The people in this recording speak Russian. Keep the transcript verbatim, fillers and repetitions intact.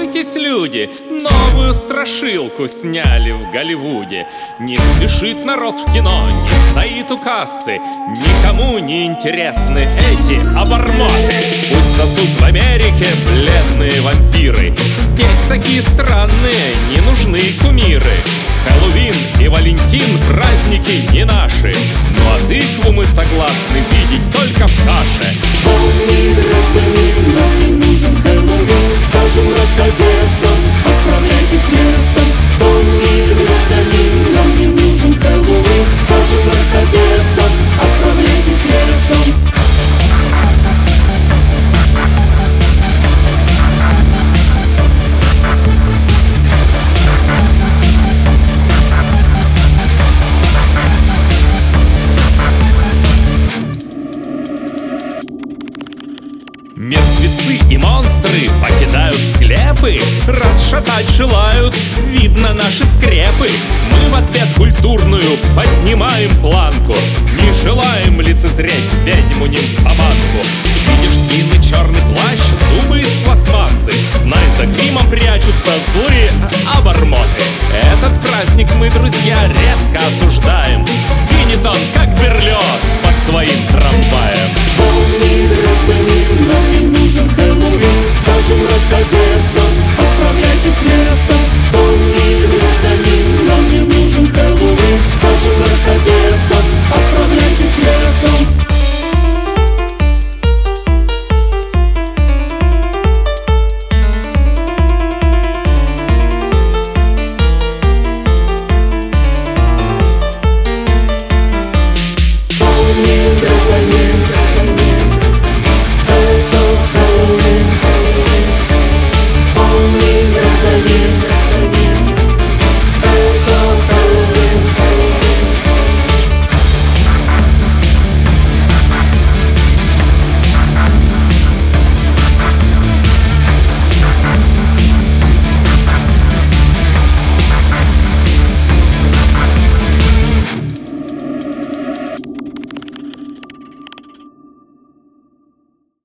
Радуйтесь, люди, новую страшилку сняли в Голливуде. Не спешит народ в кино, не стоит у кассы, никому не интересны эти обормоты. Пусть сосут в Америке бледные вампиры, здесь такие странные, не нужны кумиры. Хэллоуин и Валентин — праздники не наши, ну а тыкву мы согласны видеть только в каше. Помни, гражданин, нам не нужен Хэллоуин, сажем мракобесом, отправляйтесь лесом. Помни, гражданин, нам не нужен Хэллоуин, сажем мракобесом, отправляйтесь лесом. Мертвецы и монстры покидают склепы, расшатать желают, видно наши скрепы. Мы в ответ культурную поднимаем планку, не желаем лицезреть ведьму-нимфоманку. Видишь длинный черный плащ, зубы из пластмассы, знай, за гримом прячутся злые обормоты. Этот праздник мы, друзья, резко осуждаем, сгинет он, как Берлиоз, под своим трамваем. Помни, гражданин, нам не нужен Хэллоуин, сажем мракобесом,